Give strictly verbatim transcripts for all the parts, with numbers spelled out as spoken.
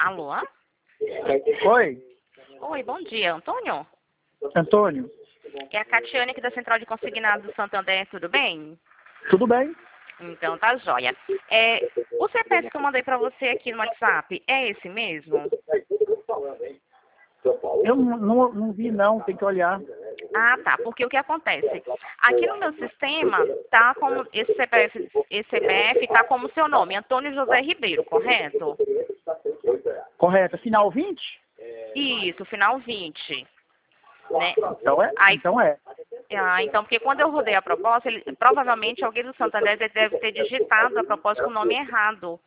Alô? Oi, Oi, bom dia, Antônio? Antônio. É a Catiane aqui da Central de Consignados do Santander, tudo bem? Tudo bem? Então tá jóia. É, o C P F que eu mandei pra você aqui no WhatsApp, é esse mesmo? Eu não, não, não vi não, tem que olhar. Ah, tá, porque o que acontece? Aqui no meu sistema, tá como, esse C P F, esse C P F tá como seu nome, Antônio José Ribeiro, correto? Correto, final vinte? Isso, final vinte. Né? Então é, Aí, então é. ah, então, porque quando eu rodei a proposta, ele, provavelmente alguém do Santander deve ter digitado a proposta com o nome errado.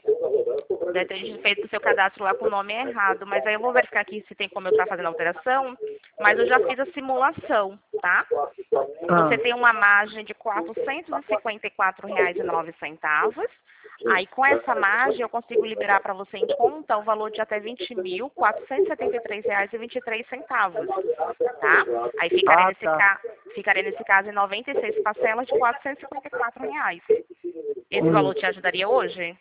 Deve ter feito o seu cadastro lá com o nome errado. Mas aí eu vou verificar aqui se tem como eu estar fazendo a alteração. Mas eu já fiz a simulação, tá? Ah, Você tem uma margem de quatrocentos e cinquenta e quatro reais e nove centavos. Aí com essa margem eu consigo liberar para você em conta o valor de até vinte mil quatrocentos e setenta e três reais e vinte e três centavos, tá? Aí ficaria ah nesse, tá. ca... ficaria nesse caso em noventa e seis parcelas de quatrocentos e cinquenta e quatro reais. Esse Hum. valor te ajudaria hoje?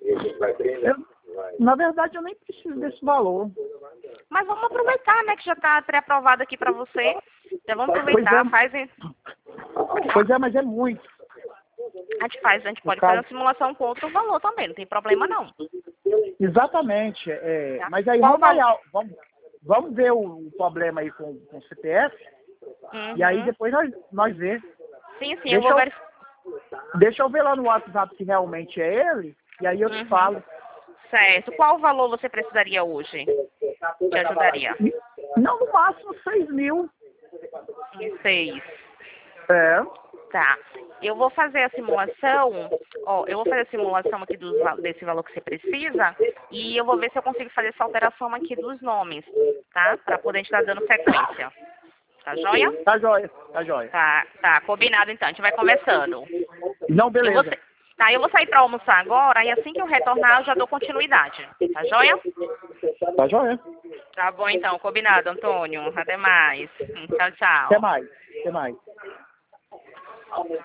Eu, na verdade, eu nem preciso desse valor. Mas vamos aproveitar, né, que já está pré-aprovado aqui para você. Então vamos Pois aproveitar, é, faz... em- Pode falar. pois é, mas é muito. A gente faz, a gente No pode fazer uma caso, simulação com outro valor também, não tem problema não. exatamente. É, Tá? mas aí Qual o vamos valor? olhar, vamos, vamos ver o, o problema aí com, com o C P F, e aí Uhum. depois nós, nós ver. Sim, sim, eu Deixa vou eu, verificar. deixa eu ver lá no WhatsApp se realmente é ele, e aí eu te Uhum. falo. Certo. Qual valor você precisaria hoje? Te ajudaria? Não, no máximo seis mil. Em seis. É. Tá. Eu vou fazer a simulação, ó, eu vou fazer a simulação aqui dos, va- desse valor que você precisa e eu vou ver se eu consigo fazer essa alteração aqui dos nomes, tá? Pra poder estar dando sequência. Tá joia? Tá jóia, tá jóia. Tá, tá, combinado então, a gente vai conversando. Não, Eu vou, beleza. sa- tá, eu vou sair pra almoçar agora e assim que eu retornar eu já dou continuidade. Tá joia? Tá jóia. Tá bom então, combinado, Antônio. Até mais. Tchau, Até tchau. mais. Até mais.